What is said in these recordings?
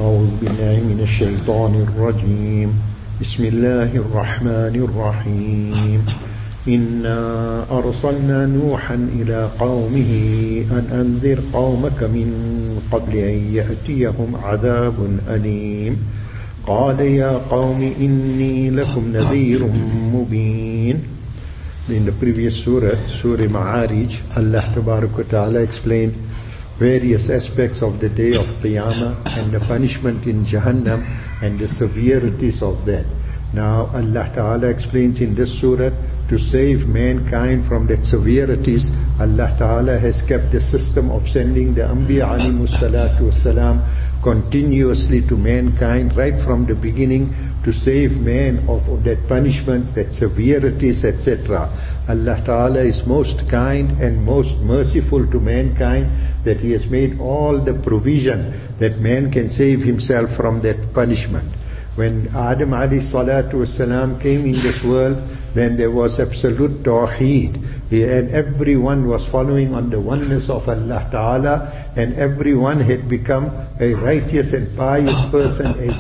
أعوذ بالله من الشيطان الرجيم بسم الله الرحمن الرحيم إنا أرسلنا نوحا إلى قومه أن أنذر قومك من قبل أن يأتيهم عذاب أليم قال يا قوم إني لكم نذير مبين. In the previous surah, Surah Ma'arij, Allah Tabarak wa Ta'ala explained various aspects of the day of Qiyamah and the punishment in Jahannam and the severities of that. Now Allah Ta'ala explains in this surah, to save mankind from that severities, Allah Ta'ala has kept the system of sending the Anbiya alayhimus salatu wassalam continuously to mankind right from the beginning to save man of that punishments, that severities, etc. Allah Ta'ala is most kind and most merciful to mankind, that He has made all the provision that man can save himself from that punishment. When Adam alayhi salatu wasalam came in this world, then there was absolute tawheed, and everyone was following on the oneness of Allah Ta'ala, and everyone had become a righteous and pious person, a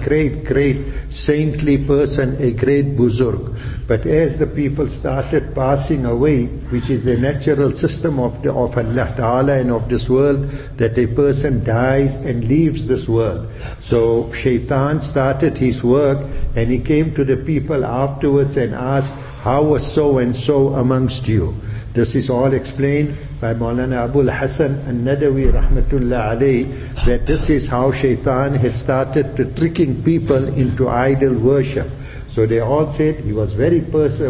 great saintly person, a great buzurg. But as the people started passing away, which is the natural system of Allah Ta'ala and of this world, that a person dies and leaves this world. So Shaitan started his work, and he came to the people afterwards and asked, how was so and so amongst you? This is all explained by Maulana Abul Hasan An-Nadawi rahmatullah alayhi, that this is how Shaitan had started to tricking people into idol worship. So they all said he was very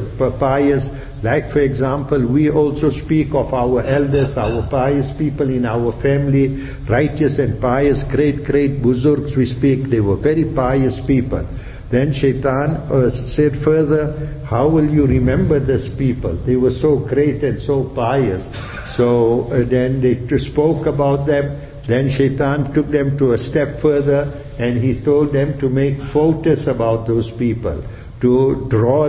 pious. Like for example, we also speak of our elders, our pious people in our family, righteous and pious, great buzurgs we speak, they were very pious people. Then Shaitan said further, how will you remember these people? They were so great and so pious. So then they spoke about them. Then Shaitan took them to a step further, and he told them to make photos about those people, to draw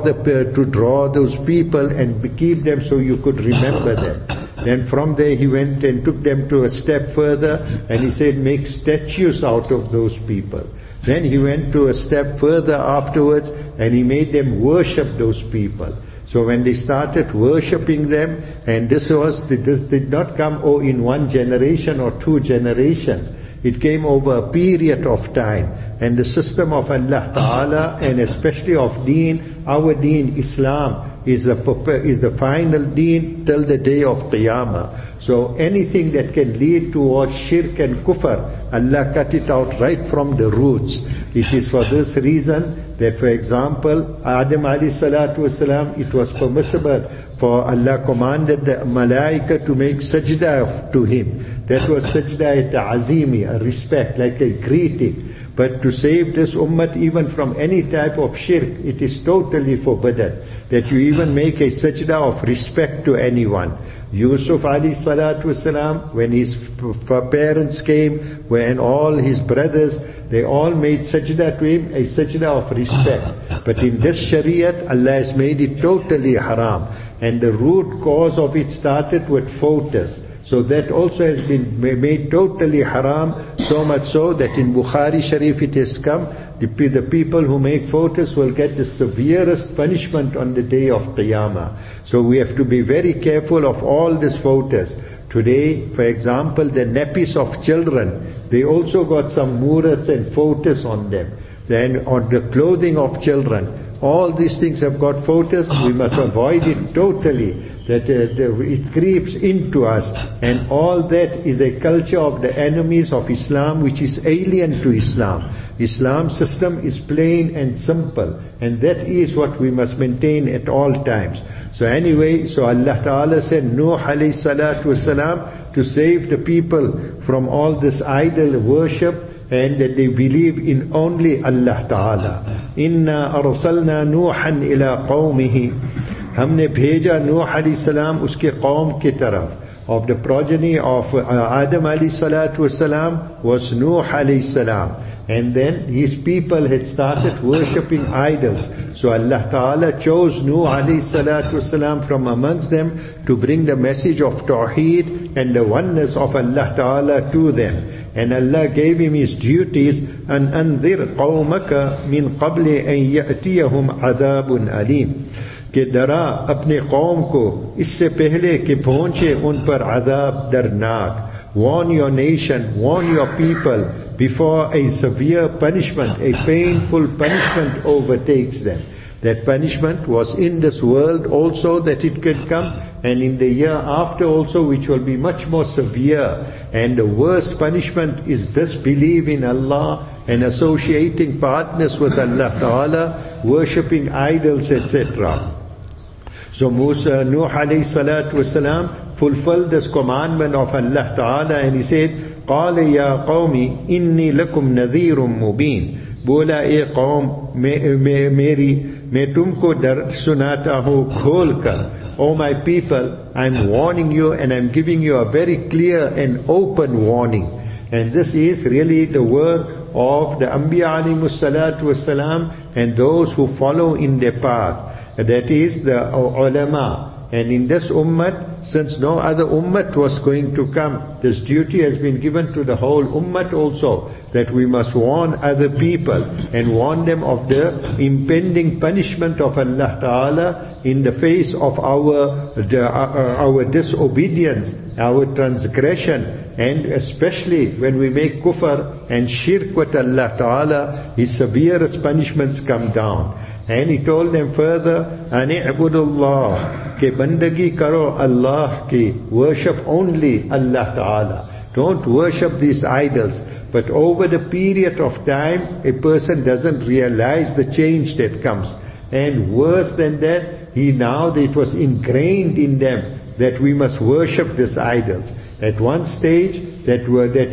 those people and keep them so you could remember them. Then from there he went and took them to a step further, and he said, make statues out of those people. Then he went to a step further afterwards, and he made them worship those people. So when they started worshipping them, and this did not come in one generation or two generations, it came over a period of time. And the system of Allah Ta'ala, and especially of Deen, our Deen, Islam, is the final Deen till the day of Qiyamah. So anything that can lead towards shirk and kufr, Allah cut it out right from the roots. It is for this reason that, for example, Adam alayhi salatu wasalam, it was permissible for Allah commanded the malaika to make sajda to him. That was sajda ta'azimi, a respect, like a greeting. But to save this ummah even from any type of shirk, it is totally forbidden that you even make a sajda of respect to anyone. Yusuf alayhi salatu wasalam, when his parents came, when all his brothers, they all made sajda to him, a sajda of respect. But in this shariat, Allah has made it totally haram. And the root cause of it started with photos. So that also has been made totally haram, so much so that in Bukhari Sharif it has come, the people who make photos will get the severest punishment on the day of Qiyamah. So we have to be very careful of all these photos. Today, for example, the nappies of children, they also got some murats and photos on them. Then on the clothing of children, all these things have got photos. We must avoid it totally, that it creeps into us, and all that is a culture of the enemies of Islam, which is alien to Islam. Islam's system is plain and simple, and that is what we must maintain at all times. So anyway, so Allah Ta'ala said, Nuh alayhi salatu wasalam, to save the people from all this idol worship, and that they believe in only Allah Ta'ala. Inna arsalna Nuhan ila qawmihi. हमने भेजा नूह अलैहिस्सलाम उसके कौम की तरफ. Of the progeny of Adam alayhi salatu wasalam was Nuh alayhi salam, And then his people had started worshipping idols. So Allah Ta'ala chose Nuh alayhi salatu wasalam from amongst them to bring the message of Tawheed and the oneness of Allah Ta'ala to them. And Allah gave him his duties, an anzir qawmaka min qabli an ya'tiyahum adhabun alim. कि डरा अपने कौम को इससे पहले कि पहुंचे उन पर अज़ाब दर्दनाक. Warn your nation, warn your people before a severe punishment, a painful punishment overtakes them. That punishment was in this world also that it could come, and in the year after also, which will be much more severe. And the worst punishment is disbelief in Allah and associating partners with Allah Ta'ala, worshipping idols, etc. So Nuh alayhi salatu wasalam fulfilled this commandment of Allah Ta'ala, and he said, قَالَ يَا قَوْمِ إِنِّي لَكُمْ نَذِيرٌ مُبِينٌ. बोला ए कौम मैं तुमको डर सुनाता हूँ खोल कर. O my people, I'm warning you and I'm giving you a very clear and open warning. And this is really the work of the Anbiya alayhimus salatu wassalam and those who follow in their path. That is the ulama. And in this ummah, since no other ummah was going to come, this duty has been given to the whole ummah also, that we must warn other people and warn them of the impending punishment of Allah Ta'ala in the face of our disobedience, our transgression, and especially when we make kufr and shirk with Allah Ta'ala, His severest punishments come down. And he told them further, Ani'budullah, ke bandagi karo Allah ki, worship only Allah Ta'ala. Don't worship these idols. But over the period of time, a person doesn't realize the change that comes. And worse than that, it was ingrained in them that we must worship these idols. At one stage, that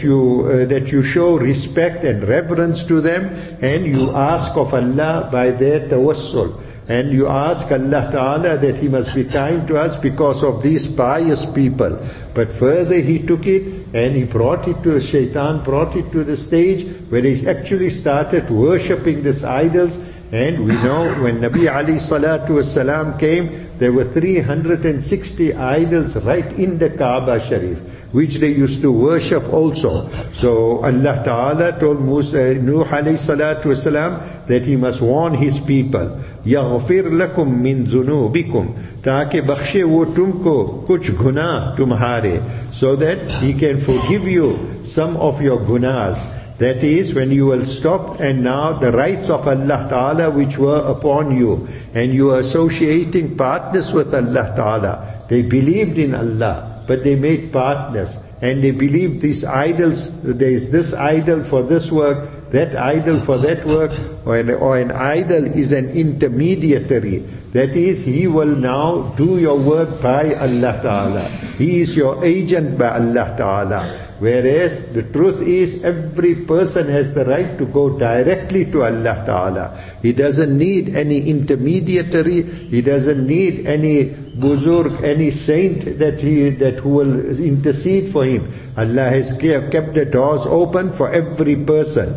you show respect and reverence to them, and you ask of Allah by their tawassul, and you ask Allah Ta'ala that He must be kind to us because of these pious people. But further he took it and Shaitan brought it to the stage where he actually started worshipping these idols. And we know when Nabi alayhi salatu wasalam came, there were 360 idols right in the Kaaba Sharif, which they used to worship also. So Allah Ta'ala told Nuh alayhi salatu wasalam that he must warn his people, يَغْفِرْ لَكُمْ مِنْ ذُنُوبِكُمْ, ताकि बख्शे वो तुमको कुछ गुनाह तुम्हारे, so that he can forgive you some of your gunas. That is, when you will stop, and now the rights of Allah Ta'ala which were upon you, and you are associating partners with Allah Ta'ala. They believed in Allah, but they made partners, and they believed these idols, there is this idol for this work, that idol for that work, or an idol is an intermediary. That is, he will now do your work by Allah Ta'ala. He is your agent by Allah Ta'ala. Whereas the truth is, every person has the right to go directly to Allah Ta'ala. He doesn't need any intermediary. He doesn't need any buzurg, any saint who will intercede for him. Allah has kept the doors open for every person.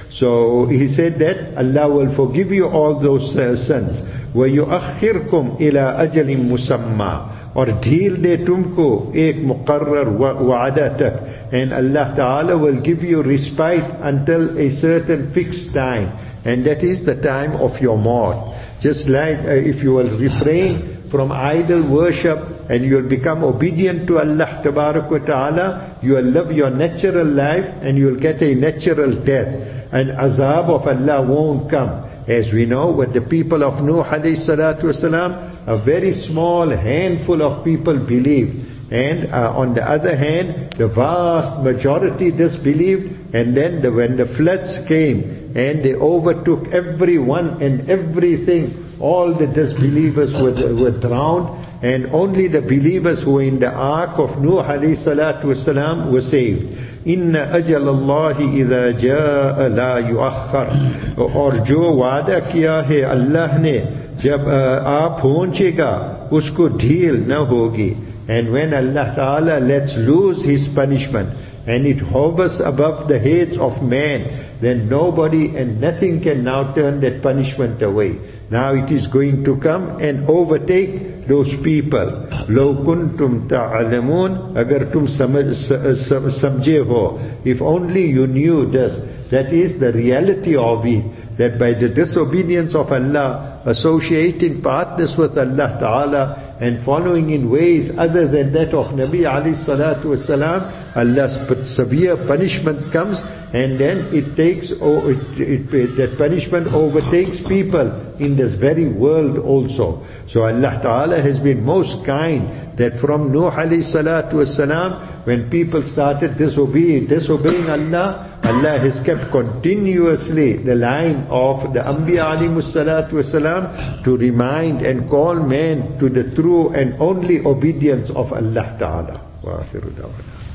So he said that Allah will forgive you all those sins. وَيُؤَخِّرْكُمْ إِلَىٰ أَجَلٍ مُسَمَّى, और ढील दे तुमको एक मुकर्रर वादा तक, and Allah Ta'ala will give you respite until a certain fixed time, and that is the time of your maut. Just like if you will refrain from idol worship and you will become obedient to Allah Ta'ala, you will live your natural life and you will get a natural death, and azab of Allah won't come. As we know, with the people of Nuh alayhi salatu wasalam, a very small handful of people believed. And on the other hand, the vast majority disbelieved. And then when the floods came and they overtook everyone and everything, all the disbelievers were drowned. And only the believers who were in the ark of Nuh alayhi salatu wasalam were saved. Inna ajal Allahi idha jaa la yuakhar. और जो वादा किया है अल्लाह ने, जब आप पहुंचेगा उसको ढील न होगी. And when Allah Ta'ala lets loose His punishment and it hovers above the heads of man, then nobody and nothing can now turn that punishment away. Now it is going to come and overtake those people. لو كنتم تعلمون, agar tum samjhe ho, if only you knew this. That is the reality of it, that by the disobedience of Allah, associating partners with Allah Ta'ala, and following in ways other than that of Nabi alayhi salatu wasalam, Allah's severe punishment comes, and then it takes, that punishment overtakes people in this very world also. So Allah Ta'ala has been most kind, that from Nuh alayhi salatu wasalam, when people started disobeying Allah, Allah has kept continuously the line of the Anbiya alayhi salatu wasalam to remind and call men to the true and only obedience of Allah Ta'ala. Wa akhiru da'wana.